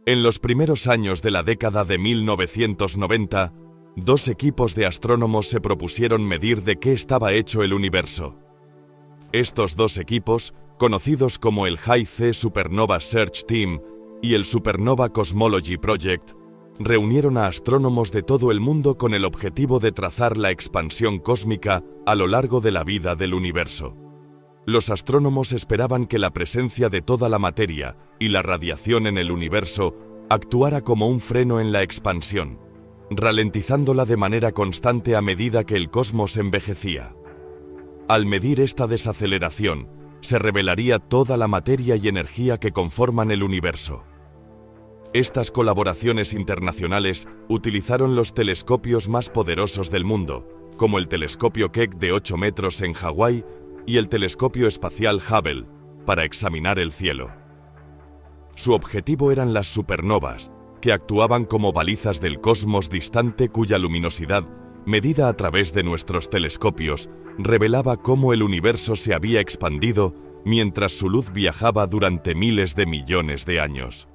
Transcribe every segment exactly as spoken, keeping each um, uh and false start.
En los primeros años de la década de mil novecientos noventa, dos equipos de astrónomos se propusieron medir de qué estaba hecho el universo. Estos dos equipos, conocidos como el High C Supernova Search Team y el Supernova Cosmology Project, reunieron a astrónomos de todo el mundo con el objetivo de trazar la expansión cósmica a lo largo de la vida del universo. Los astrónomos esperaban que la presencia de toda la materia y la radiación en el universo actuara como un freno en la expansión, ralentizándola de manera constante a medida que el cosmos envejecía. Al medir esta desaceleración, se revelaría toda la materia y energía que conforman el universo. Estas colaboraciones internacionales utilizaron los telescopios más poderosos del mundo, como el telescopio Keck de ocho metros en Hawái y el telescopio espacial Hubble, para examinar el cielo. Su objetivo eran las supernovas, que actuaban como balizas del cosmos distante cuya luminosidad, medida a través de nuestros telescopios, revelaba cómo el universo se había expandido mientras su luz viajaba durante miles de millones de años.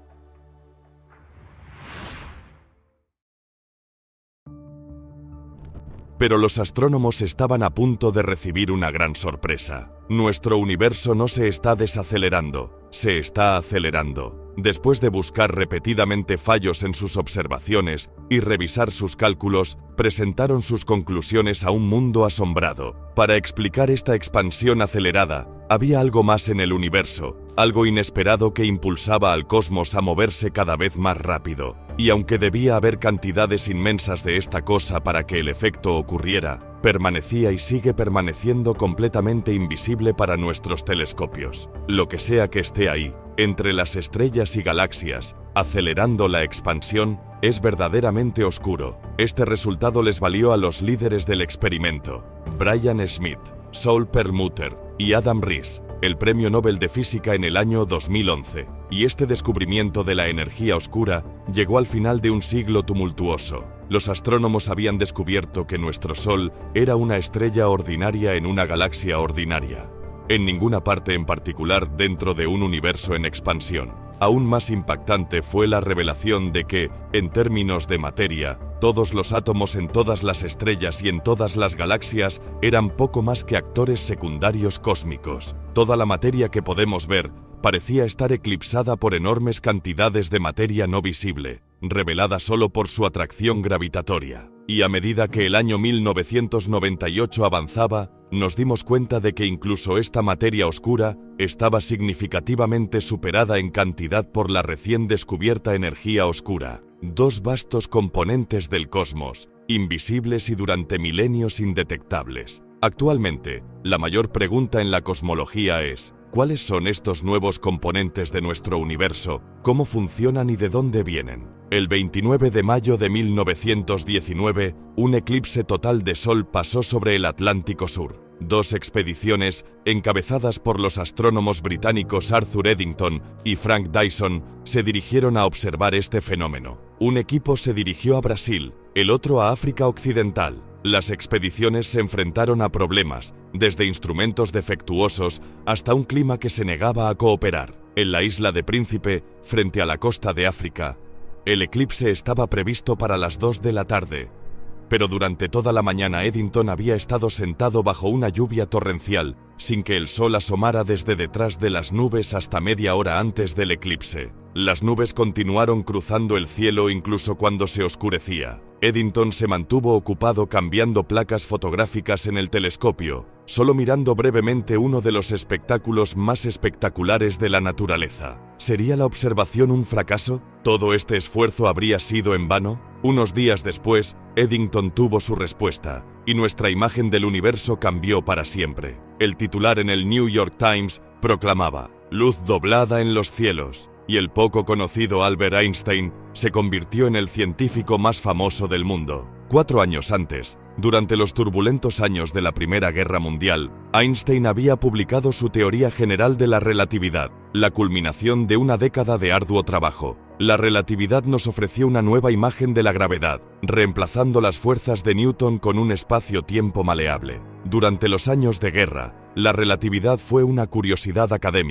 Pero los astrónomos estaban a punto de recibir una gran sorpresa. Nuestro universo no se está desacelerando, se está acelerando. Después de buscar repetidamente fallos en sus observaciones y revisar sus cálculos, presentaron sus conclusiones a un mundo asombrado. Para explicar esta expansión acelerada, había algo más en el universo, algo inesperado que impulsaba al cosmos a moverse cada vez más rápido. Y aunque debía haber cantidades inmensas de esta cosa para que el efecto ocurriera, permanecía y sigue permaneciendo completamente invisible para nuestros telescopios. Lo que sea que esté ahí, entre las estrellas y galaxias, acelerando la expansión, es verdaderamente oscuro. Este resultado les valió a los líderes del experimento, Brian Schmidt, Saul Perlmutter y Adam Riess, el Premio Nobel de Física en el año dos mil once. Y este descubrimiento de la energía oscura llegó al final de un siglo tumultuoso. Los astrónomos habían descubierto que nuestro Sol era una estrella ordinaria en una galaxia ordinaria, en ninguna parte en particular dentro de un universo en expansión. Aún más impactante fue la revelación de que, en términos de materia, todos los átomos en todas las estrellas y en todas las galaxias eran poco más que actores secundarios cósmicos. Toda la materia que podemos ver parecía estar eclipsada por enormes cantidades de materia no visible, revelada solo por su atracción gravitatoria. Y a medida que el año mil novecientos noventa y ocho avanzaba, nos dimos cuenta de que incluso esta materia oscura estaba significativamente superada en cantidad por la recién descubierta energía oscura. Dos vastos componentes del cosmos, invisibles y durante milenios indetectables. Actualmente, la mayor pregunta en la cosmología es: ¿cuáles son estos nuevos componentes de nuestro universo? ¿Cómo funcionan y de dónde vienen? El veintinueve de mayo de mil novecientos diecinueve, un eclipse total de Sol pasó sobre el Atlántico Sur. Dos expediciones, encabezadas por los astrónomos británicos Arthur Eddington y Frank Dyson, se dirigieron a observar este fenómeno. Un equipo se dirigió a Brasil, el otro a África Occidental. Las expediciones se enfrentaron a problemas, desde instrumentos defectuosos hasta un clima que se negaba a cooperar. En la isla de Príncipe, frente a la costa de África, el eclipse estaba previsto para las dos de la tarde, pero durante toda la mañana Eddington había estado sentado bajo una lluvia torrencial, sin que el sol asomara desde detrás de las nubes hasta media hora antes del eclipse. Las nubes continuaron cruzando el cielo incluso cuando se oscurecía. Eddington se mantuvo ocupado cambiando placas fotográficas en el telescopio, solo mirando brevemente uno de los espectáculos más espectaculares de la naturaleza. ¿Sería la observación un fracaso? ¿Todo este esfuerzo habría sido en vano? Unos días después, Eddington tuvo su respuesta, y nuestra imagen del universo cambió para siempre. El titular en el New York Times proclamaba: "Luz doblada en los cielos", y el poco conocido Albert Einstein se convirtió en el científico más famoso del mundo. Cuatro años antes, durante los turbulentos años de la Primera Guerra Mundial, Einstein había publicado su teoría general de la relatividad, la culminación de una década de arduo trabajo. La relatividad nos ofreció una nueva imagen de la gravedad, reemplazando las fuerzas de Newton con un espacio-tiempo maleable. Durante los años de guerra, la relatividad fue una curiosidad académica,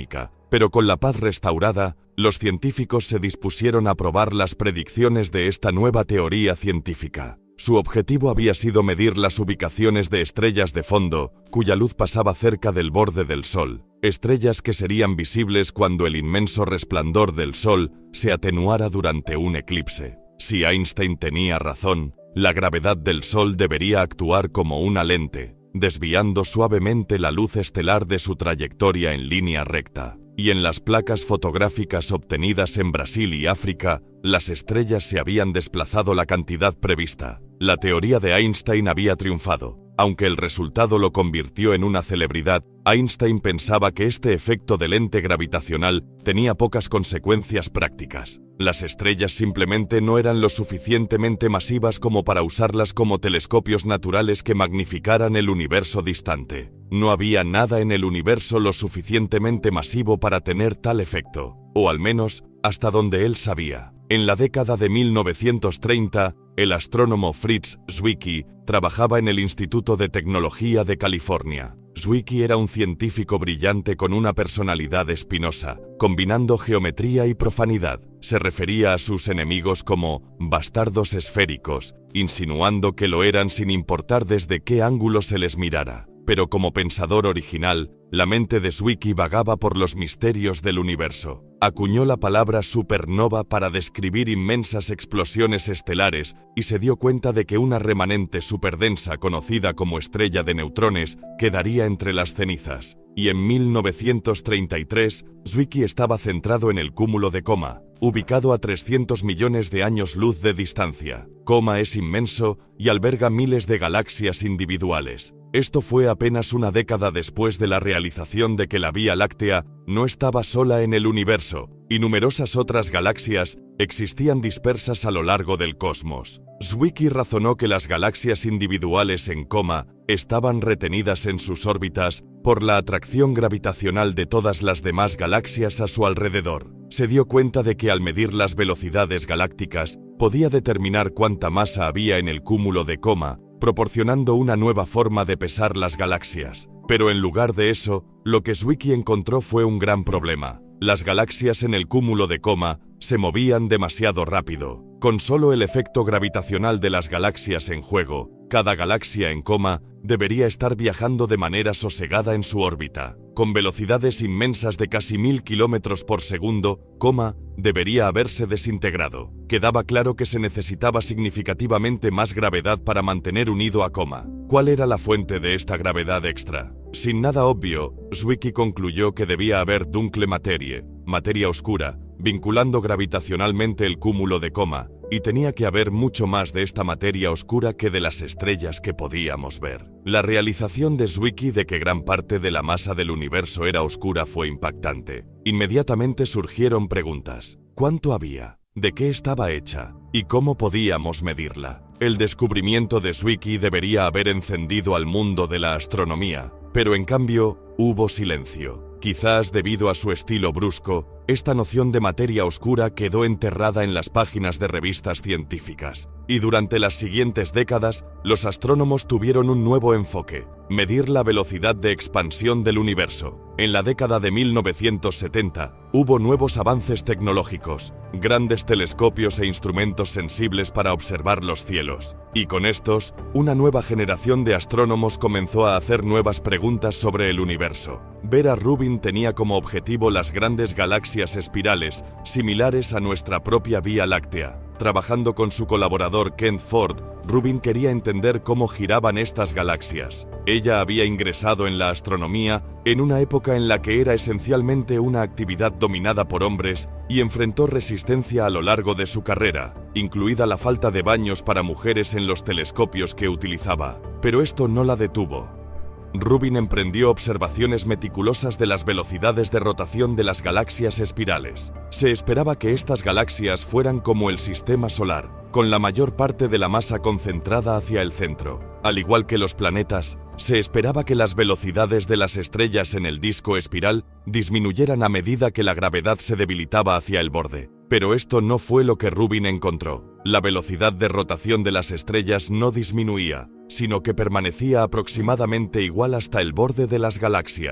Pero con la paz restaurada, los científicos se dispusieron a probar las predicciones de esta nueva teoría científica. Su objetivo había sido medir las ubicaciones de estrellas de fondo, cuya luz pasaba cerca del borde del Sol, estrellas que serían visibles cuando el inmenso resplandor del Sol se atenuara durante un eclipse. Si Einstein tenía razón, la gravedad del Sol debería actuar como una lente, desviando suavemente la luz estelar de su trayectoria en línea recta. Y en las placas fotográficas obtenidas en Brasil y África, las estrellas se habían desplazado la cantidad prevista. La teoría de Einstein había triunfado. Aunque el resultado lo convirtió en una celebridad, Einstein pensaba que este efecto de lente gravitacional tenía pocas consecuencias prácticas. Las estrellas simplemente no eran lo suficientemente masivas como para usarlas como telescopios naturales que magnificaran el universo distante. No había nada en el universo lo suficientemente masivo para tener tal efecto, o al menos, hasta donde él sabía. En la década de mil novecientos treinta, el astrónomo Fritz Zwicky trabajaba en el Instituto de Tecnología de California. Zwicky era un científico brillante con una personalidad espinosa, combinando geometría y profanidad. Se refería a sus enemigos como bastardos esféricos, insinuando que lo eran sin importar desde qué ángulo se les mirara. Pero como pensador original, la mente de Zwicky vagaba por los misterios del universo. Acuñó la palabra supernova para describir inmensas explosiones estelares y se dio cuenta de que una remanente superdensa conocida como estrella de neutrones quedaría entre las cenizas. Y en mil novecientos treinta y tres, Zwicky estaba centrado en el cúmulo de Coma, ubicado a trescientos millones de años luz de distancia. Coma es inmenso y alberga miles de galaxias individuales. Esto fue apenas una década después de la realización de que la Vía Láctea no estaba sola en el universo, y numerosas otras galaxias existían dispersas a lo largo del cosmos. Zwicky razonó que las galaxias individuales en Coma estaban retenidas en sus órbitas por la atracción gravitacional de todas las demás galaxias a su alrededor. Se dio cuenta de que al medir las velocidades galácticas, podía determinar cuánta masa había en el cúmulo de Coma, proporcionando una nueva forma de pesar las galaxias. Pero en lugar de eso, lo que Zwicky encontró fue un gran problema. Las galaxias en el cúmulo de Coma se movían demasiado rápido. Con solo el efecto gravitacional de las galaxias en juego, cada galaxia en Coma debería estar viajando de manera sosegada en su órbita. Con velocidades inmensas de casi mil kilómetros por segundo, Coma debería haberse desintegrado. Quedaba claro que se necesitaba significativamente más gravedad para mantener unido a Coma. ¿Cuál era la fuente de esta gravedad extra? Sin nada obvio, Zwicky concluyó que debía haber dunkle materie, materia oscura, vinculando gravitacionalmente el cúmulo de Coma, y tenía que haber mucho más de esta materia oscura que de las estrellas que podíamos ver. La realización de Zwicky de que gran parte de la masa del universo era oscura fue impactante. Inmediatamente surgieron preguntas. ¿Cuánto había? ¿De qué estaba hecha? ¿Y cómo podíamos medirla? El descubrimiento de Zwicky debería haber encendido al mundo de la astronomía, pero en cambio, hubo silencio. Quizás debido a su estilo brusco, esta noción de materia oscura quedó enterrada en las páginas de revistas científicas. Y durante las siguientes décadas, los astrónomos tuvieron un nuevo enfoque: medir la velocidad de expansión del universo. En la década de mil novecientos setenta, hubo nuevos avances tecnológicos, grandes telescopios e instrumentos sensibles para observar los cielos. Y con estos, una nueva generación de astrónomos comenzó a hacer nuevas preguntas sobre el universo. Vera Rubin tenía como objetivo las grandes galaxias espirales, similares a nuestra propia Vía Láctea. Trabajando con su colaborador Kent Ford, Rubin quería entender cómo giraban estas galaxias. Ella había ingresado en la astronomía en una época en la que era esencialmente una actividad dominada por hombres y enfrentó resistencia a lo largo de su carrera, incluida la falta de baños para mujeres en los telescopios que utilizaba. Pero esto no la detuvo. Rubin emprendió observaciones meticulosas de las velocidades de rotación de las galaxias espirales. Se esperaba que estas galaxias fueran como el sistema solar, con la mayor parte de la masa concentrada hacia el centro. Al igual que los planetas, se esperaba que las velocidades de las estrellas en el disco espiral disminuyeran a medida que la gravedad se debilitaba hacia el borde. Pero esto no fue lo que Rubin encontró. La velocidad de rotación de las estrellas no disminuía, sino que permanecía aproximadamente igual hasta el borde de las galaxias.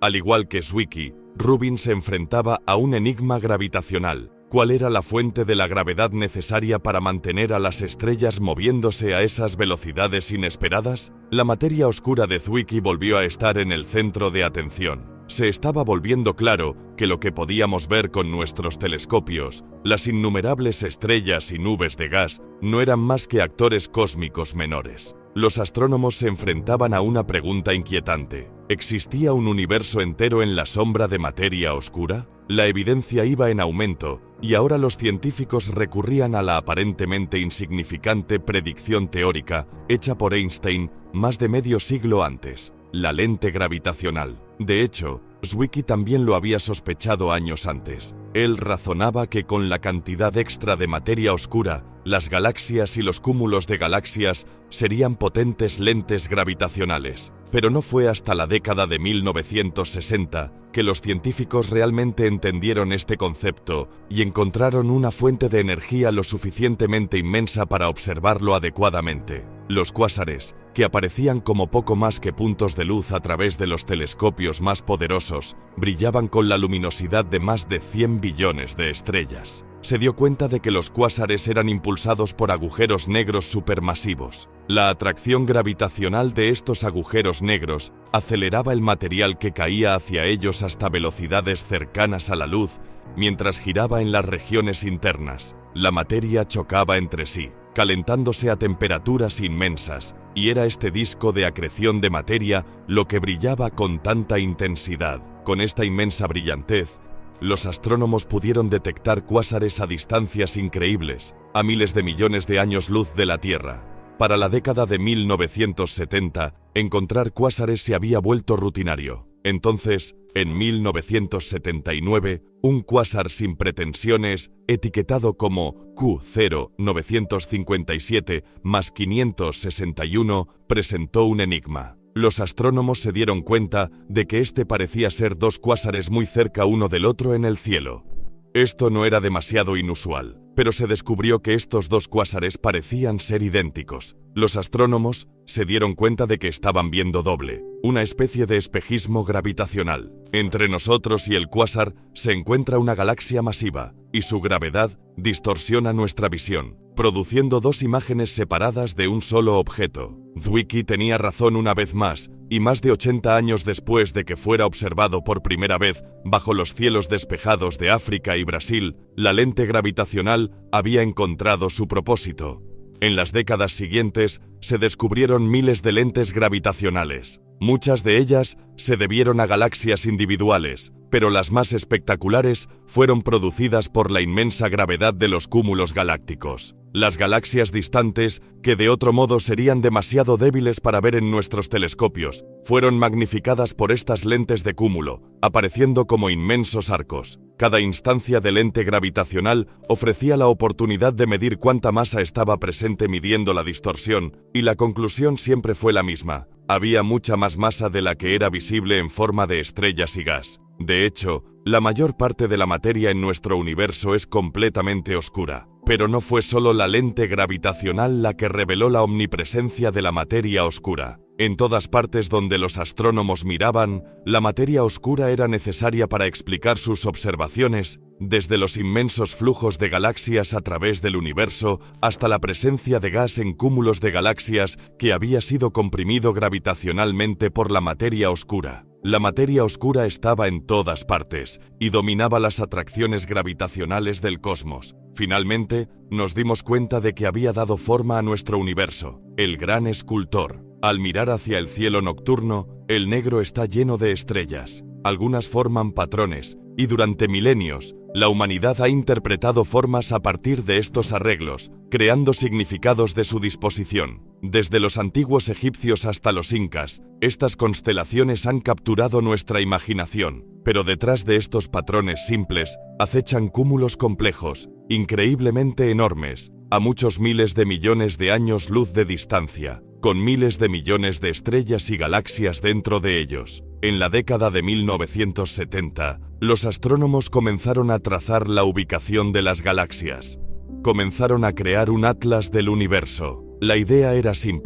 Al igual que Zwicky, Rubin se enfrentaba a un enigma gravitacional. ¿Cuál era la fuente de la gravedad necesaria para mantener a las estrellas moviéndose a esas velocidades inesperadas? La materia oscura de Zwicky volvió a estar en el centro de atención. Se estaba volviendo claro que lo que podíamos ver con nuestros telescopios, las innumerables estrellas y nubes de gas, no eran más que actores cósmicos menores. Los astrónomos se enfrentaban a una pregunta inquietante. ¿Existía un universo entero en la sombra de materia oscura? La evidencia iba en aumento, y ahora los científicos recurrían a la aparentemente insignificante predicción teórica hecha por Einstein más de medio siglo antes: la lente gravitacional. De hecho, Zwicky también lo había sospechado años antes. Él razonaba que con la cantidad extra de materia oscura, las galaxias y los cúmulos de galaxias serían potentes lentes gravitacionales. Pero no fue hasta la década de mil novecientos sesenta que los científicos realmente entendieron este concepto y encontraron una fuente de energía lo suficientemente inmensa para observarlo adecuadamente. Los cuásares, que aparecían como poco más que puntos de luz a través de los telescopios más poderosos, brillaban con la luminosidad de más de cien billones de estrellas. Se dio cuenta de que los cuásares eran impulsados por agujeros negros supermasivos. La atracción gravitacional de estos agujeros negros aceleraba el material que caía hacia ellos hasta velocidades cercanas a la luz, mientras giraba en las regiones internas. La materia chocaba entre sí, calentándose a temperaturas inmensas, y era este disco de acreción de materia lo que brillaba con tanta intensidad. Con esta inmensa brillantez, los astrónomos pudieron detectar cuásares a distancias increíbles, a miles de millones de años luz de la Tierra. Para la década de mil novecientos setenta, encontrar cuásares se había vuelto rutinario. Entonces, en mil novecientos setenta y nueve, un cuásar sin pretensiones, etiquetado como Q cero novecientos cincuenta y siete más quinientos sesenta y uno, presentó un enigma. Los astrónomos se dieron cuenta de que este parecía ser dos cuásares muy cerca uno del otro en el cielo. Esto no era demasiado inusual, pero se descubrió que estos dos cuásares parecían ser idénticos. Los astrónomos se dieron cuenta de que estaban viendo doble, una especie de espejismo gravitacional. Entre nosotros y el cuásar se encuentra una galaxia masiva, y su gravedad distorsiona nuestra visión, produciendo dos imágenes separadas de un solo objeto. Zwicky tenía razón una vez más, y más de ochenta años después de que fuera observado por primera vez bajo los cielos despejados de África y Brasil, la lente gravitacional había encontrado su propósito. En las décadas siguientes se descubrieron miles de lentes gravitacionales. Muchas de ellas se debieron a galaxias individuales, pero las más espectaculares fueron producidas por la inmensa gravedad de los cúmulos galácticos. Las galaxias distantes, que de otro modo serían demasiado débiles para ver en nuestros telescopios, fueron magnificadas por estas lentes de cúmulo, apareciendo como inmensos arcos. Cada instancia de lente gravitacional ofrecía la oportunidad de medir cuánta masa estaba presente midiendo la distorsión, y la conclusión siempre fue la misma. Había mucha más masa de la que era visible en forma de estrellas y gas. De hecho, la mayor parte de la materia en nuestro universo es completamente oscura. Pero no fue solo la lente gravitacional la que reveló la omnipresencia de la materia oscura. En todas partes donde los astrónomos miraban, la materia oscura era necesaria para explicar sus observaciones, desde los inmensos flujos de galaxias a través del universo hasta la presencia de gas en cúmulos de galaxias que había sido comprimido gravitacionalmente por la materia oscura. La materia oscura estaba en todas partes y dominaba las atracciones gravitacionales del cosmos. Finalmente, nos dimos cuenta de que había dado forma a nuestro universo, el gran escultor. Al mirar hacia el cielo nocturno, el negro está lleno de estrellas. Algunas forman patrones, y durante milenios, la humanidad ha interpretado formas a partir de estos arreglos, creando significados de su disposición. Desde los antiguos egipcios hasta los incas, estas constelaciones han capturado nuestra imaginación, pero detrás de estos patrones simples acechan cúmulos complejos, increíblemente enormes, a muchos miles de millones de años luz de distancia, con miles de millones de estrellas y galaxias dentro de ellos. En la década de mil novecientos setenta, los astrónomos comenzaron a trazar la ubicación de las galaxias. Comenzaron a crear un atlas del universo. La idea era simple: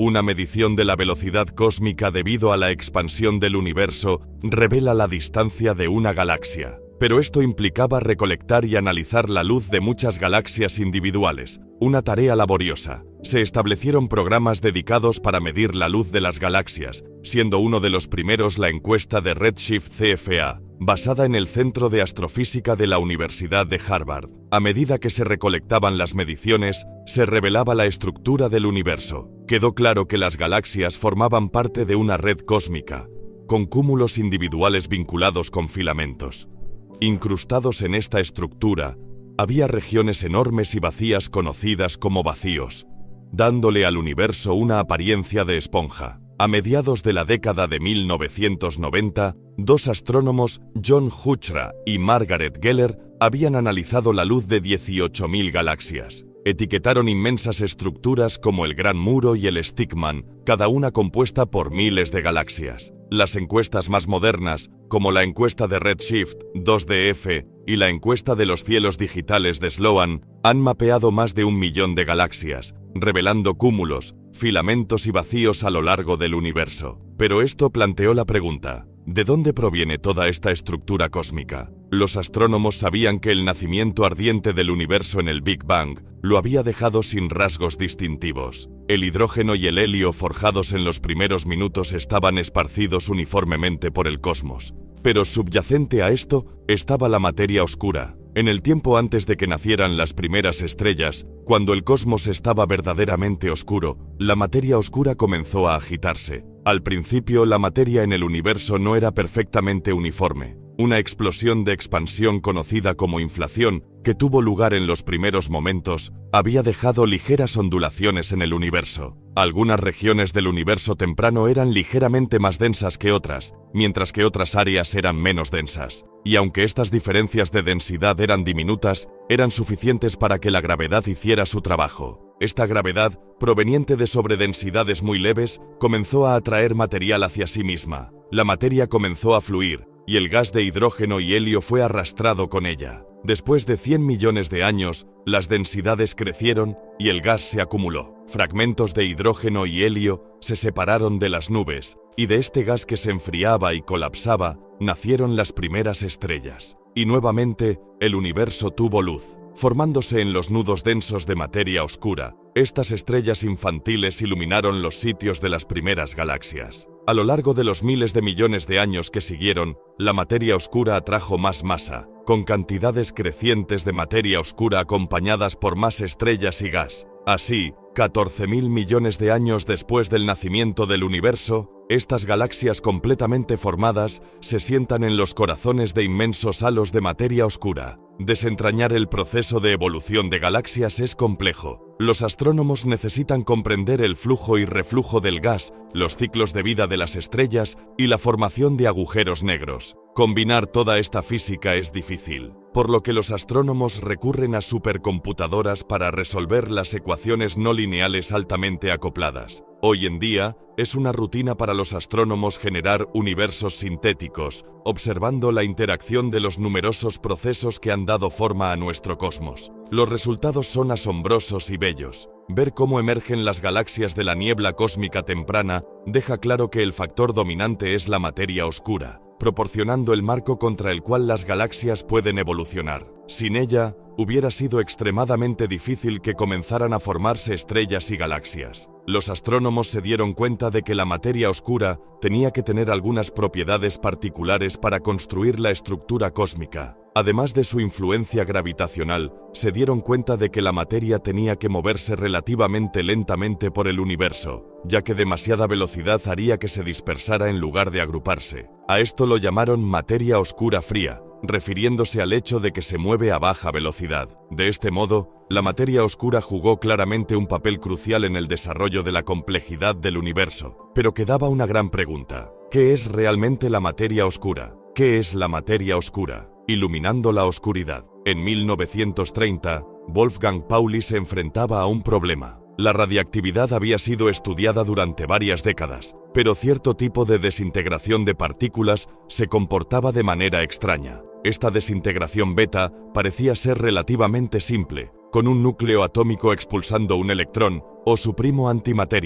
Una medición de la velocidad cósmica debido a la expansión del universo revela la distancia de una galaxia. Pero esto implicaba recolectar y analizar la luz de muchas galaxias individuales, una tarea laboriosa. Se establecieron programas dedicados para medir la luz de las galaxias, siendo uno de los primeros la encuesta de Redshift C F A, basada en el Centro de Astrofísica de la Universidad de Harvard. A medida que se recolectaban las mediciones, se revelaba la estructura del universo. Quedó claro que las galaxias formaban parte de una red cósmica, con cúmulos individuales vinculados con filamentos. Incrustados en esta estructura, había regiones enormes y vacías conocidas como vacíos, dándole al universo una apariencia de esponja. A mediados de la década de mil novecientos noventa, dos astrónomos, John Huchra y Margaret Geller, habían analizado la luz de dieciocho mil galaxias. Etiquetaron inmensas estructuras como el Gran Muro y el Stickman, cada una compuesta por miles de galaxias. Las encuestas más modernas, como la encuesta de Redshift dos D F y la encuesta de los cielos digitales de Sloan, han mapeado más de un millón de galaxias, revelando cúmulos, filamentos y vacíos a lo largo del universo. Pero esto planteó la pregunta: ¿de dónde proviene toda esta estructura cósmica? Los astrónomos sabían que el nacimiento ardiente del universo en el Big Bang lo había dejado sin rasgos distintivos. El hidrógeno y el helio forjados en los primeros minutos estaban esparcidos uniformemente por el cosmos. Pero subyacente a esto estaba la materia oscura. En el tiempo antes de que nacieran las primeras estrellas, cuando el cosmos estaba verdaderamente oscuro, la materia oscura comenzó a agitarse. Al principio, la materia en el universo no era perfectamente uniforme. Una explosión de expansión conocida como inflación, que tuvo lugar en los primeros momentos, había dejado ligeras ondulaciones en el universo. Algunas regiones del universo temprano eran ligeramente más densas que otras, mientras que otras áreas eran menos densas. Y aunque estas diferencias de densidad eran diminutas, eran suficientes para que la gravedad hiciera su trabajo. Esta gravedad, proveniente de sobredensidades muy leves, comenzó a atraer material hacia sí misma. La materia comenzó a fluir, y el gas de hidrógeno y helio fue arrastrado con ella. Después de cien millones de años, las densidades crecieron y el gas se acumuló. Fragmentos de hidrógeno y helio se separaron de las nubes, y de este gas que se enfriaba y colapsaba, nacieron las primeras estrellas. Y nuevamente, el universo tuvo luz, formándose en los nudos densos de materia oscura. Estas estrellas infantiles iluminaron los sitios de las primeras galaxias. A lo largo de los miles de millones de años que siguieron, la materia oscura atrajo más masa, con cantidades crecientes de materia oscura acompañadas por más estrellas y gas. Así, catorce mil millones de años después del nacimiento del universo, estas galaxias completamente formadas se sientan en los corazones de inmensos halos de materia oscura. Desentrañar el proceso de evolución de galaxias es complejo. Los astrónomos necesitan comprender el flujo y reflujo del gas, los ciclos de vida de las estrellas y la formación de agujeros negros. Combinar toda esta física es difícil, por lo que los astrónomos recurren a supercomputadoras para resolver las ecuaciones no lineales altamente acopladas. Hoy en día, es una rutina para los astrónomos generar universos sintéticos, observando la interacción de los numerosos procesos que han dado forma a nuestro cosmos. Los resultados son asombrosos y bellos. Ver cómo emergen las galaxias de la niebla cósmica temprana deja claro que el factor dominante es la materia oscura, proporcionando el marco contra el cual las galaxias pueden evolucionar. Sin ella, hubiera sido extremadamente difícil que comenzaran a formarse estrellas y galaxias. Los astrónomos se dieron cuenta de que la materia oscura tenía que tener algunas propiedades particulares para construir la estructura cósmica. Además de su influencia gravitacional, se dieron cuenta de que la materia tenía que moverse relativamente lentamente por el universo, ya que demasiada velocidad haría que se dispersara en lugar de agruparse. A esto lo llamaron materia oscura fría, refiriéndose al hecho de que se mueve a baja velocidad. De este modo, la materia oscura jugó claramente un papel crucial en el desarrollo de la complejidad del universo. Pero quedaba una gran pregunta: ¿qué es realmente la materia oscura? ¿Qué es la materia oscura? Iluminando la oscuridad. En mil novecientos treinta, Wolfgang Pauli se enfrentaba a un problema. La radiactividad había sido estudiada durante varias décadas, pero cierto tipo de desintegración de partículas se comportaba de manera extraña. Esta desintegración beta parecía ser relativamente simple, con un núcleo atómico expulsando un electrón, o su primo antimateria,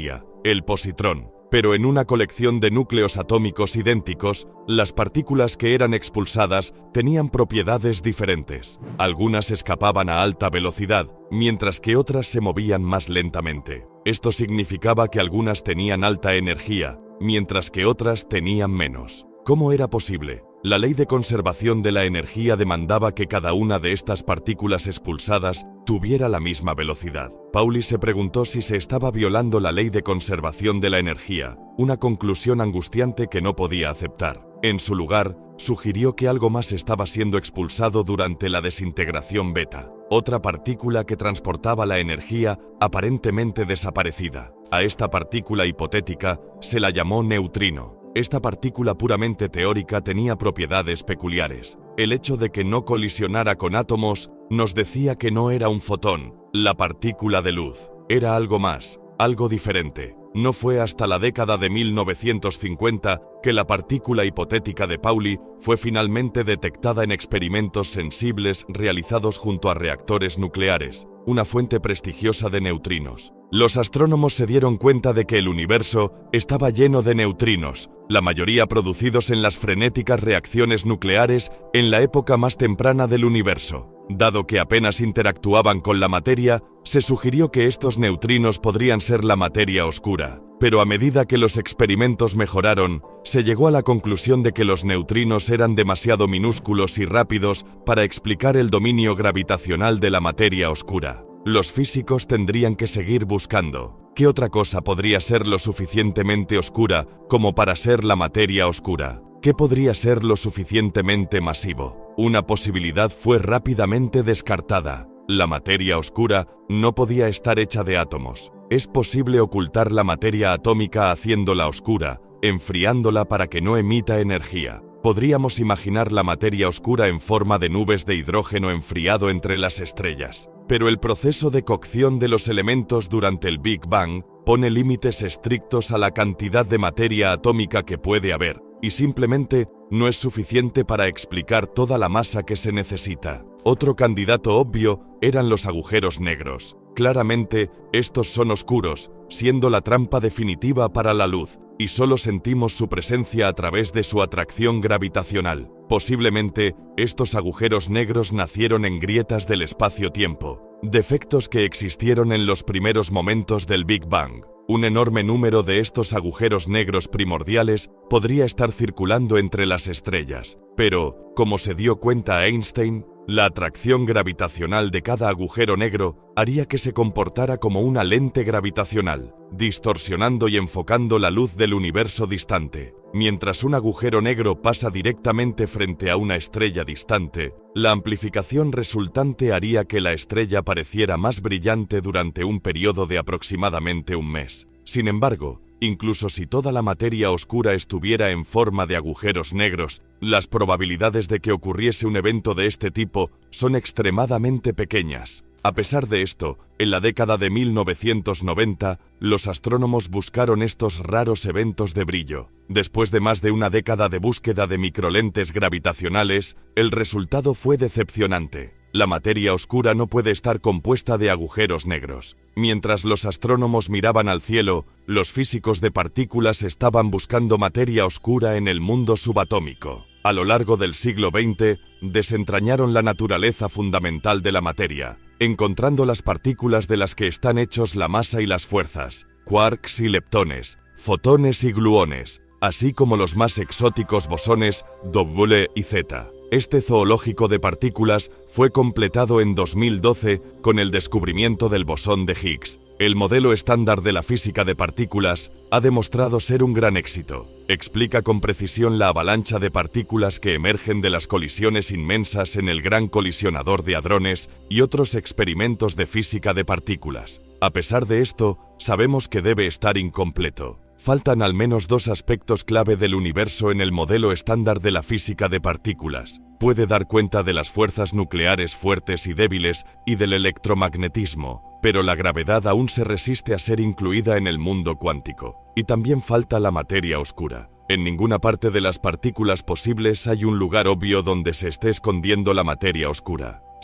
el positrón. Pero en una colección de núcleos atómicos idénticos, las partículas que eran expulsadas tenían propiedades diferentes. Algunas escapaban a alta velocidad, mientras que otras se movían más lentamente. Esto significaba que algunas tenían alta energía, mientras que otras tenían menos. ¿Cómo era posible? La ley de conservación de la energía demandaba que cada una de estas partículas expulsadas tuviera la misma velocidad. Pauli se preguntó si se estaba violando la ley de conservación de la energía, una conclusión angustiante que no podía aceptar. En su lugar, sugirió que algo más estaba siendo expulsado durante la desintegración beta, otra partícula que transportaba la energía aparentemente desaparecida. A esta partícula hipotética se la llamó neutrino. Esta partícula puramente teórica tenía propiedades peculiares. El hecho de que no colisionara con átomos nos decía que no era un fotón, la partícula de luz. Era algo más, algo diferente. No fue hasta la década de mil novecientos cincuenta que la partícula hipotética de Pauli fue finalmente detectada en experimentos sensibles realizados junto a reactores nucleares, una fuente prestigiosa de neutrinos. Los astrónomos se dieron cuenta de que el universo estaba lleno de neutrinos, la mayoría producidos en las frenéticas reacciones nucleares en la época más temprana del universo. Dado que apenas interactuaban con la materia, se sugirió que estos neutrinos podrían ser la materia oscura. Pero a medida que los experimentos mejoraron, se llegó a la conclusión de que los neutrinos eran demasiado minúsculos y rápidos para explicar el dominio gravitacional de la materia oscura. Los físicos tendrían que seguir buscando. ¿Qué otra cosa podría ser lo suficientemente oscura como para ser la materia oscura? ¿Qué podría ser lo suficientemente masivo? Una posibilidad fue rápidamente descartada. La materia oscura no podía estar hecha de átomos. Es posible ocultar la materia atómica haciéndola oscura, enfriándola para que no emita energía. Podríamos imaginar la materia oscura en forma de nubes de hidrógeno enfriado entre las estrellas. Pero el proceso de cocción de los elementos durante el Big Bang pone límites estrictos a la cantidad de materia atómica que puede haber, y simplemente no es suficiente para explicar toda la masa que se necesita. Otro candidato obvio eran los agujeros negros. Claramente, estos son oscuros, siendo la trampa definitiva para la luz, y solo sentimos su presencia a través de su atracción gravitacional. Posiblemente, estos agujeros negros nacieron en grietas del espacio-tiempo, defectos que existieron en los primeros momentos del Big Bang. Un enorme número de estos agujeros negros primordiales podría estar circulando entre las estrellas, pero, como se dio cuenta Einstein, la atracción gravitacional de cada agujero negro haría que se comportara como una lente gravitacional, distorsionando y enfocando la luz del universo distante. Mientras un agujero negro pasa directamente frente a una estrella distante, la amplificación resultante haría que la estrella pareciera más brillante durante un periodo de aproximadamente un mes. Sin embargo, incluso si toda la materia oscura estuviera en forma de agujeros negros, las probabilidades de que ocurriese un evento de este tipo son extremadamente pequeñas. A pesar de esto, en la década de mil novecientos noventa, los astrónomos buscaron estos raros eventos de brillo. Después de más de una década de búsqueda de microlentes gravitacionales, el resultado fue decepcionante. La materia oscura no puede estar compuesta de agujeros negros. Mientras los astrónomos miraban al cielo, los físicos de partículas estaban buscando materia oscura en el mundo subatómico. A lo largo del siglo veinte, desentrañaron la naturaleza fundamental de la materia, encontrando las partículas de las que están hechos la masa y las fuerzas, quarks y leptones, fotones y gluones, así como los más exóticos bosones W y Z. Este zoológico de partículas fue completado en dos mil doce con el descubrimiento del bosón de Higgs. El modelo estándar de la física de partículas ha demostrado ser un gran éxito. Explica con precisión la avalancha de partículas que emergen de las colisiones inmensas en el Gran Colisionador de Hadrones y otros experimentos de física de partículas. A pesar de esto, sabemos que debe estar incompleto. Faltan al menos dos aspectos clave del universo en el modelo estándar de la física de partículas. Puede dar cuenta de las fuerzas nucleares fuertes y débiles y del electromagnetismo, pero la gravedad aún se resiste a ser incluida en el mundo cuántico. Y también falta la materia oscura. En ninguna parte de las partículas posibles hay un lugar obvio donde se esté escondiendo la materia oscura.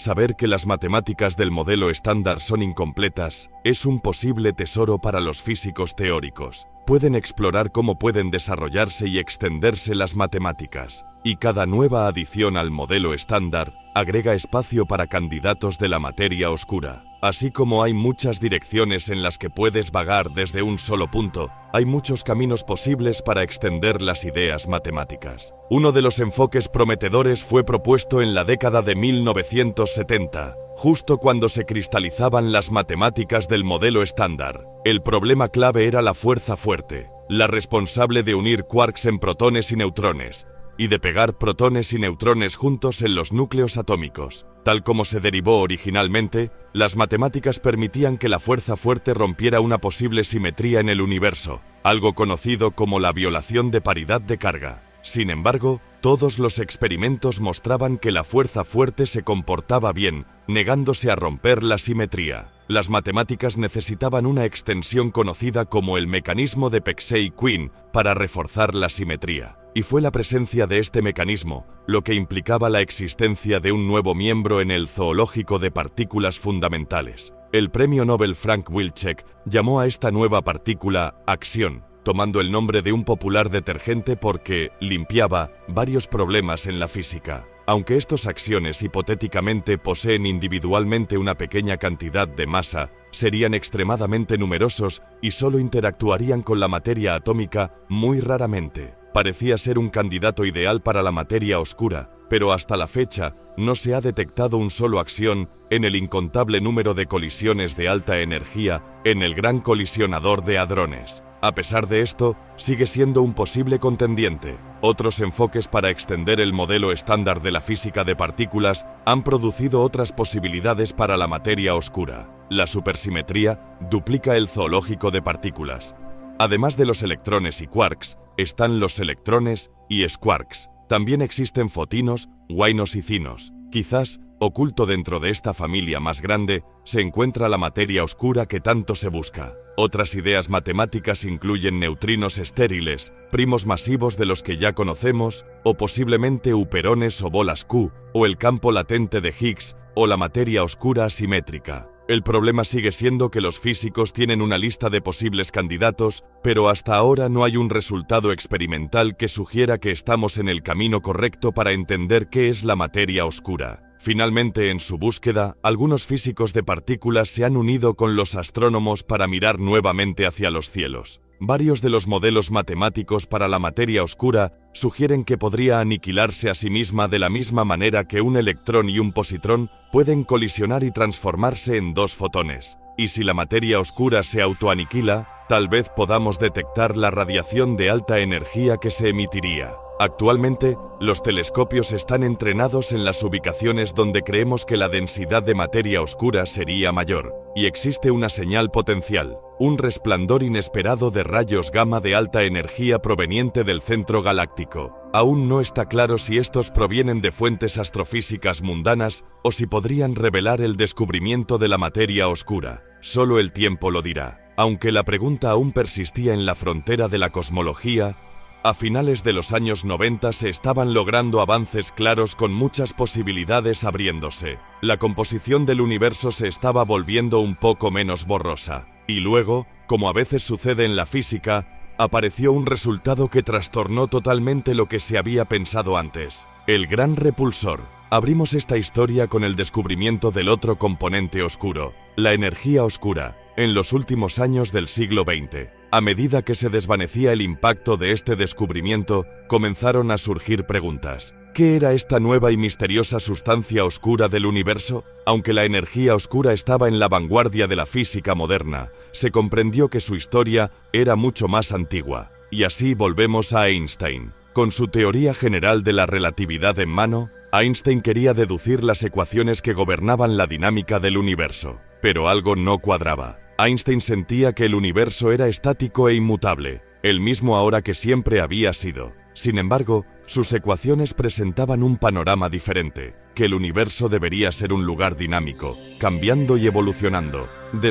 Saber que las matemáticas del modelo estándar son incompletas es un posible tesoro para los físicos teóricos. Pueden explorar cómo pueden desarrollarse y extenderse las matemáticas, y cada nueva adición al modelo estándar agrega espacio para candidatos de la materia oscura. Así como hay muchas direcciones en las que puedes vagar desde un solo punto, hay muchos caminos posibles para extender las ideas matemáticas. Uno de los enfoques prometedores fue propuesto en la década de mil novecientos setenta, justo cuando se cristalizaban las matemáticas del modelo estándar. El problema clave era la fuerza fuerte, la responsable de unir quarks en protones y neutrones, y de pegar protones y neutrones juntos en los núcleos atómicos. Tal como se derivó originalmente, las matemáticas permitían que la fuerza fuerte rompiera una posible simetría en el universo, algo conocido como la violación de paridad de carga. Sin embargo, todos los experimentos mostraban que la fuerza fuerte se comportaba bien, negándose a romper la simetría. Las matemáticas necesitaban una extensión conocida como el mecanismo de Peksey-Quinn para reforzar la simetría. Y fue la presencia de este mecanismo lo que implicaba la existencia de un nuevo miembro en el zoológico de partículas fundamentales. El premio Nobel Frank Wilczek llamó a esta nueva partícula axión, tomando el nombre de un popular detergente porque limpiaba varios problemas en la física. Aunque estos axiones hipotéticamente poseen individualmente una pequeña cantidad de masa, serían extremadamente numerosos y solo interactuarían con la materia atómica muy raramente. Parecía ser un candidato ideal para la materia oscura, pero hasta la fecha no se ha detectado un solo axión en el incontable número de colisiones de alta energía en el Gran Colisionador de Hadrones. A pesar de esto, sigue siendo un posible contendiente. Otros enfoques para extender el modelo estándar de la física de partículas han producido otras posibilidades para la materia oscura. La supersimetría duplica el zoológico de partículas. Además de los electrones y quarks, están los electrones y squarks. También existen fotinos, guainos y cinos. Quizás, oculto dentro de esta familia más grande, se encuentra la materia oscura que tanto se busca. Otras ideas matemáticas incluyen neutrinos estériles, primos masivos de los que ya conocemos, o posiblemente huperones o bolas Q, o el campo latente de Higgs, o la materia oscura asimétrica. El problema sigue siendo que los físicos tienen una lista de posibles candidatos, pero hasta ahora no hay un resultado experimental que sugiera que estamos en el camino correcto para entender qué es la materia oscura. Finalmente, en su búsqueda, algunos físicos de partículas se han unido con los astrónomos para mirar nuevamente hacia los cielos. Varios de los modelos matemáticos para la materia oscura sugieren que podría aniquilarse a sí misma de la misma manera que un electrón y un positrón pueden colisionar y transformarse en dos fotones. Y si la materia oscura se autoaniquila, tal vez podamos detectar la radiación de alta energía que se emitiría. Actualmente, los telescopios están entrenados en las ubicaciones donde creemos que la densidad de materia oscura sería mayor, y existe una señal potencial, un resplandor inesperado de rayos gamma de alta energía proveniente del centro galáctico. Aún no está claro si estos provienen de fuentes astrofísicas mundanas o si podrían revelar el descubrimiento de la materia oscura. Solo el tiempo lo dirá. Aunque la pregunta aún persistía en la frontera de la cosmología, a finales de los años noventa se estaban logrando avances claros con muchas posibilidades abriéndose. La composición del universo se estaba volviendo un poco menos borrosa. Y luego, como a veces sucede en la física, apareció un resultado que trastornó totalmente lo que se había pensado antes. El gran repulsor. Abrimos esta historia con el descubrimiento del otro componente oscuro, la energía oscura, en los últimos años del siglo veinte. A medida que se desvanecía el impacto de este descubrimiento, comenzaron a surgir preguntas. ¿Qué era esta nueva y misteriosa sustancia oscura del universo? Aunque la energía oscura estaba en la vanguardia de la física moderna, se comprendió que su historia era mucho más antigua. Y así volvemos a Einstein. Con su teoría general de la relatividad en mano, Einstein quería deducir las ecuaciones que gobernaban la dinámica del universo. Pero algo no cuadraba. Einstein sentía que el universo era estático e inmutable, el mismo ahora que siempre había sido. Sin embargo, sus ecuaciones presentaban un panorama diferente, que el universo debería ser un lugar dinámico, cambiando y evolucionando.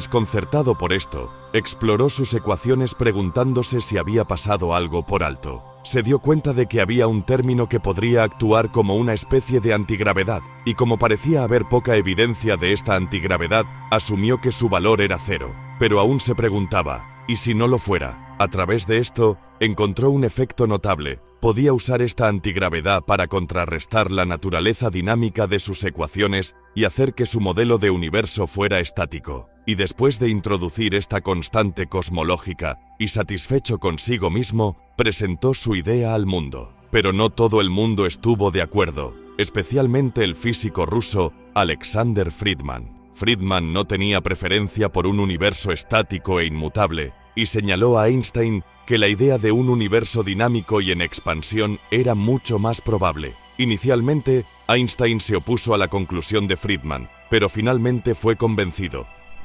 Desconcertado por esto, exploró sus ecuaciones preguntándose si había pasado algo por alto. se dio cuenta de que había un término que podría actuar como una especie de antigravedad, y como parecía haber poca evidencia de esta antigravedad, asumió que su valor era cero. Pero aún se preguntaba, ¿y si no lo fuera? A través de esto, encontró un efecto notable. Podía usar esta antigravedad para contrarrestar la naturaleza dinámica de sus ecuaciones y hacer que su modelo de universo fuera estático. Y después de introducir esta constante cosmológica, y satisfecho consigo mismo, presentó su idea al mundo. Pero no todo el mundo estuvo de acuerdo, especialmente el físico ruso Alexander Friedman. Friedman no tenía preferencia por un universo estático e inmutable, y señaló a Einstein que la idea de un universo dinámico y en expansión era mucho más probable. Inicialmente, Einstein se opuso a la conclusión de Friedman, pero finalmente fue convencido.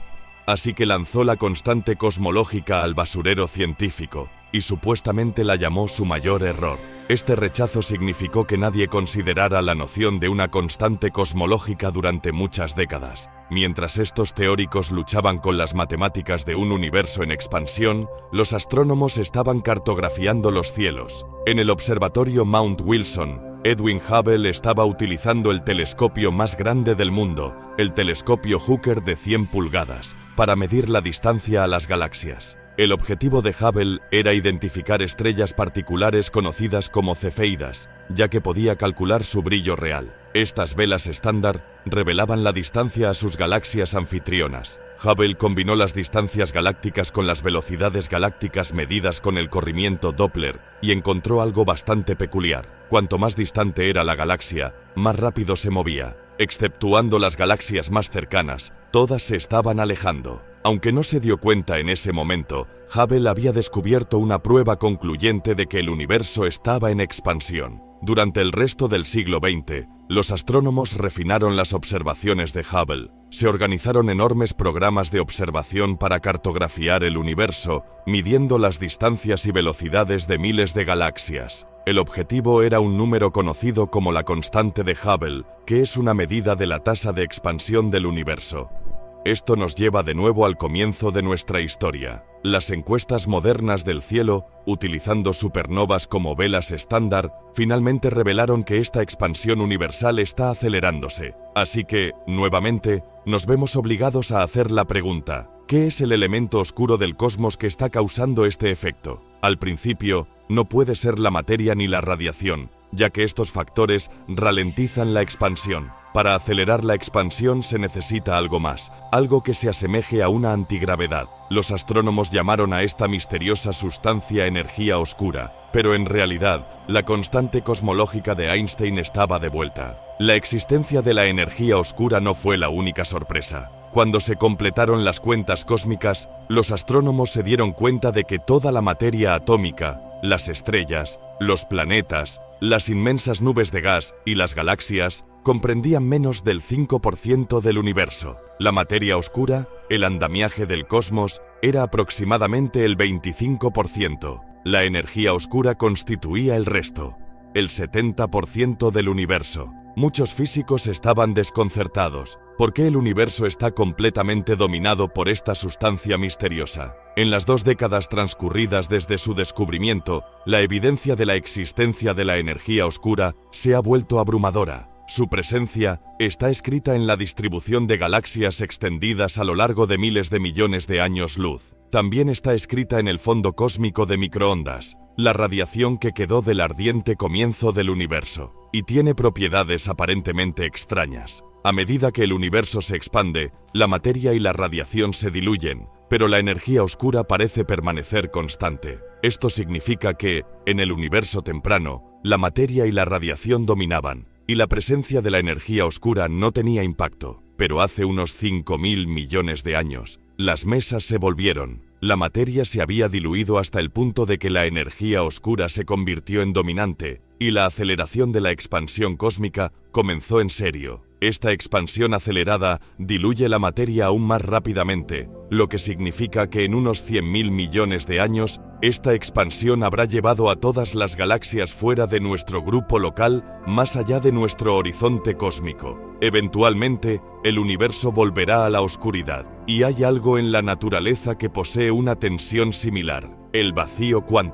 Así que lanzó la constante cosmológica al basurero científico, y supuestamente la llamó su mayor error. Este rechazo significó que nadie considerara la noción de una constante cosmológica durante muchas décadas. Mientras estos teóricos luchaban con las matemáticas de un universo en expansión, los astrónomos estaban cartografiando los cielos. En el observatorio Mount Wilson, Edwin Hubble estaba utilizando el telescopio más grande del mundo, el telescopio Hooker de cien pulgadas, para medir la distancia a las galaxias. El objetivo de Hubble era identificar estrellas particulares conocidas como cefeidas, ya que podía calcular su brillo real. Estas velas estándar revelaban la distancia a sus galaxias anfitrionas. Hubble combinó las distancias galácticas con las velocidades galácticas medidas con el corrimiento Doppler y encontró algo bastante peculiar. Cuanto más distante era la galaxia, más rápido se movía. Exceptuando las galaxias más cercanas, todas se estaban alejando. Aunque no se dio cuenta en ese momento, Hubble había descubierto una prueba concluyente de que el universo estaba en expansión. Durante el resto del siglo veinte, los astrónomos refinaron las observaciones de Hubble. Se organizaron enormes programas de observación para cartografiar el universo, midiendo las distancias y velocidades de miles de galaxias. El objetivo era un número conocido como la constante de Hubble, que es una medida de la tasa de expansión del universo. Esto nos lleva de nuevo al comienzo de nuestra historia. Las encuestas modernas del cielo, utilizando supernovas como velas estándar, finalmente revelaron que esta expansión universal está acelerándose. Así que, nuevamente, nos vemos obligados a hacer la pregunta: ¿qué es el elemento oscuro del cosmos que está causando este efecto? Al principio, no puede ser la materia ni la radiación, ya que estos factores ralentizan la expansión. Para acelerar la expansión se necesita algo más, algo que se asemeje a una antigravedad. Los astrónomos llamaron a esta misteriosa sustancia energía oscura, pero en realidad, la constante cosmológica de Einstein estaba de vuelta. La existencia de la energía oscura no fue la única sorpresa. Cuando se completaron las cuentas cósmicas, los astrónomos se dieron cuenta de que toda la materia atómica, las estrellas, los planetas, las inmensas nubes de gas y las galaxias comprendían menos del cinco por ciento del universo. La materia oscura, el andamiaje del cosmos, era aproximadamente el veinticinco por ciento. La energía oscura constituía el resto, el setenta por ciento del universo. Muchos físicos estaban desconcertados. ¿Por qué el universo está completamente dominado por esta sustancia misteriosa? En las dos décadas transcurridas desde su descubrimiento, la evidencia de la existencia de la energía oscura se ha vuelto abrumadora. Su presencia está escrita en la distribución de galaxias extendidas a lo largo de miles de millones de años luz. También está escrita en el fondo cósmico de microondas, la radiación que quedó del ardiente comienzo del universo, y tiene propiedades aparentemente extrañas. A medida que el universo se expande, la materia y la radiación se diluyen, pero la energía oscura parece permanecer constante. Esto significa que, en el universo temprano, la materia y la radiación dominaban, y la presencia de la energía oscura no tenía impacto. Pero hace unos cinco mil millones de años, las mesas se volvieron. La materia se había diluido hasta el punto de que la energía oscura se convirtió en dominante, y la aceleración de la expansión cósmica comenzó en serio. Esta expansión acelerada diluye la materia aún más rápidamente, lo que significa que en unos cien mil millones de años, esta expansión habrá llevado a todas las galaxias fuera de nuestro grupo local, más allá de nuestro horizonte cósmico. Eventualmente, el universo volverá a la oscuridad, y hay algo en la naturaleza que posee una tensión similar: el vacío cuántico.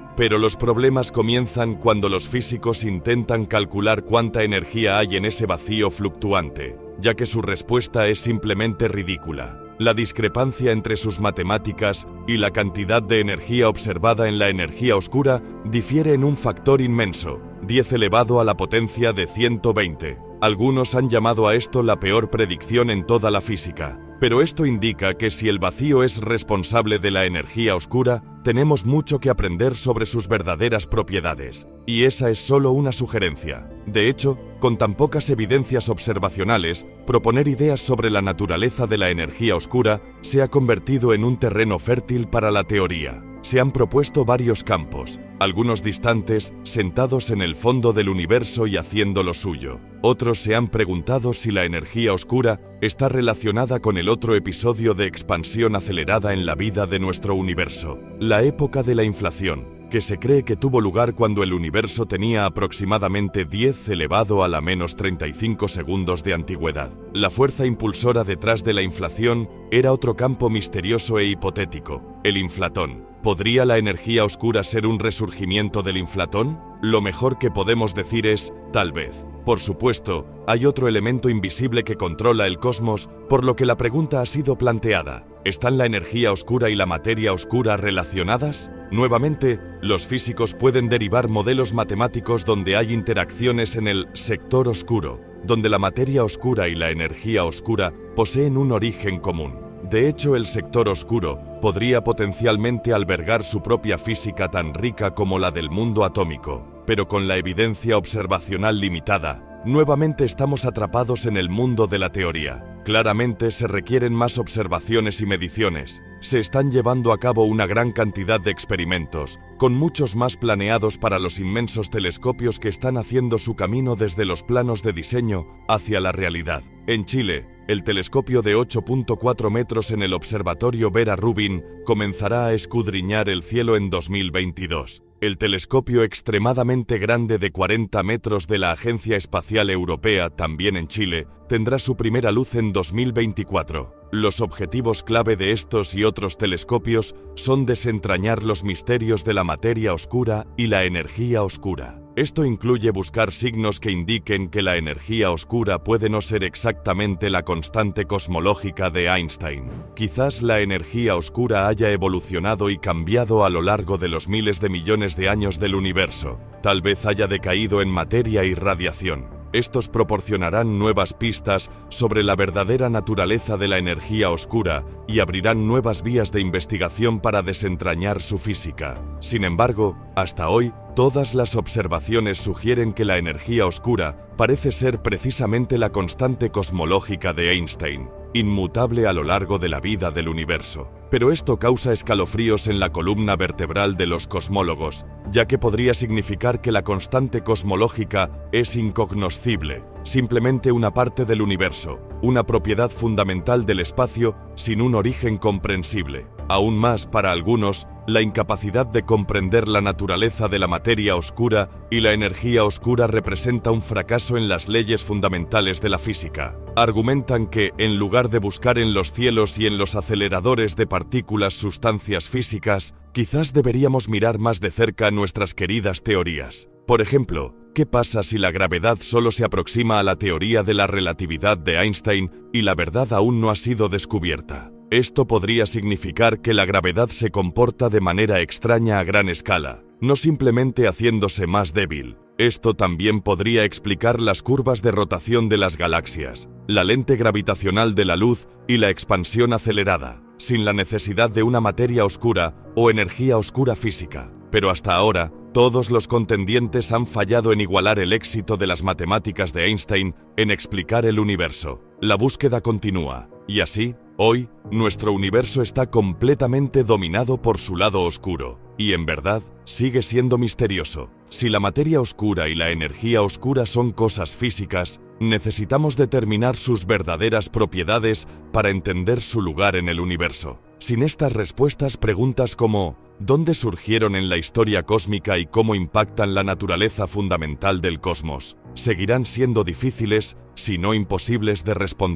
Pero los problemas comienzan cuando los físicos intentan calcular cuánta energía hay en ese vacío fluctuante, ya que su respuesta es simplemente ridícula. La discrepancia entre sus matemáticas y la cantidad de energía observada en la energía oscura difiere en un factor inmenso, diez elevado a la potencia de ciento veinte. Algunos han llamado a esto la peor predicción en toda la física. Pero esto indica que si el vacío es responsable de la energía oscura, tenemos mucho que aprender sobre sus verdaderas propiedades. Y esa es solo una sugerencia. De hecho, con tan pocas evidencias observacionales, proponer ideas sobre la naturaleza de la energía oscura se ha convertido en un terreno fértil para la teoría. Se han propuesto varios campos, algunos distantes, sentados en el fondo del universo y haciendo lo suyo. Otros se han preguntado si la energía oscura está relacionada con el otro episodio de expansión acelerada en la vida de nuestro universo, la época de la inflación, que se cree que tuvo lugar cuando el universo tenía aproximadamente diez elevado a la menos treinta y cinco segundos de antigüedad. La fuerza impulsora detrás de la inflación era otro campo misterioso e hipotético, el inflatón. ¿Podría la energía oscura ser un resurgimiento del inflatón? Lo mejor que podemos decir es, tal vez. Por supuesto, hay otro elemento invisible que controla el cosmos, por lo que la pregunta ha sido planteada. ¿Están la energía oscura y la materia oscura relacionadas? Nuevamente, los físicos pueden derivar modelos matemáticos donde hay interacciones en el sector oscuro, donde la materia oscura y la energía oscura poseen un origen común. De hecho, el sector oscuro podría potencialmente albergar su propia física tan rica como la del mundo atómico, pero con la evidencia observacional limitada, nuevamente estamos atrapados en el mundo de la teoría. Claramente se requieren más observaciones y mediciones. Se están llevando a cabo una gran cantidad de experimentos, con muchos más planeados para los inmensos telescopios que están haciendo su camino desde los planos de diseño hacia la realidad. En Chile, el telescopio de ocho punto cuatro metros en el Observatorio Vera Rubin comenzará a escudriñar el cielo en dos mil veintidós. El telescopio extremadamente grande de cuarenta metros de la Agencia Espacial Europea, también en Chile, tendrá su primera luz en dos mil veinticuatro. Los objetivos clave de estos y otros telescopios son desentrañar los misterios de la materia oscura y la energía oscura. Esto incluye buscar signos que indiquen que la energía oscura puede no ser exactamente la constante cosmológica de Einstein. Quizás la energía oscura haya evolucionado y cambiado a lo largo de los miles de millones de años del universo. Tal vez haya decaído en materia y radiación. Estos proporcionarán nuevas pistas sobre la verdadera naturaleza de la energía oscura y abrirán nuevas vías de investigación para desentrañar su física. Sin embargo, hasta hoy, todas las observaciones sugieren que la energía oscura parece ser precisamente la constante cosmológica de Einstein, inmutable a lo largo de la vida del universo. Pero esto causa escalofríos en la columna vertebral de los cosmólogos, ya que podría significar que la constante cosmológica es incognoscible, simplemente una parte del universo, una propiedad fundamental del espacio sin un origen comprensible. Aún más, para algunos, la incapacidad de comprender la naturaleza de la materia oscura y la energía oscura representa un fracaso en las leyes fundamentales de la física. Argumentan que, en lugar de buscar en los cielos y en los aceleradores de partículas sustancias físicas, quizás deberíamos mirar más de cerca nuestras queridas teorías. Por ejemplo, ¿qué pasa si la gravedad solo se aproxima a la teoría de la relatividad de Einstein y la verdad aún no ha sido descubierta? Esto podría significar que la gravedad se comporta de manera extraña a gran escala, no simplemente haciéndose más débil. Esto también podría explicar las curvas de rotación de las galaxias, la lente gravitacional de la luz y la expansión acelerada, sin la necesidad de una materia oscura o energía oscura física. Pero hasta ahora, todos los contendientes han fallado en igualar el éxito de las matemáticas de Einstein en explicar el universo. La búsqueda continúa, y así, hoy, nuestro universo está completamente dominado por su lado oscuro, y en verdad, sigue siendo misterioso. Si la materia oscura y la energía oscura son cosas físicas, necesitamos determinar sus verdaderas propiedades para entender su lugar en el universo. Sin estas respuestas, preguntas como ¿dónde surgieron en la historia cósmica y cómo impactan la naturaleza fundamental del cosmos? Seguirán siendo difíciles, si no imposibles de responder.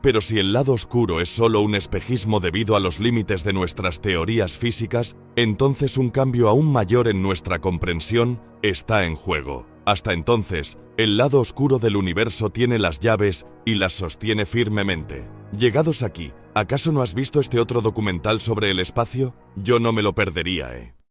Pero si el lado oscuro es solo un espejismo debido a los límites de nuestras teorías físicas, entonces un cambio aún mayor en nuestra comprensión está en juego. Hasta entonces, el lado oscuro del universo tiene las llaves y las sostiene firmemente. Llegados aquí, ¿acaso no has visto este otro documental sobre el espacio? Yo no me lo perdería, ¿eh?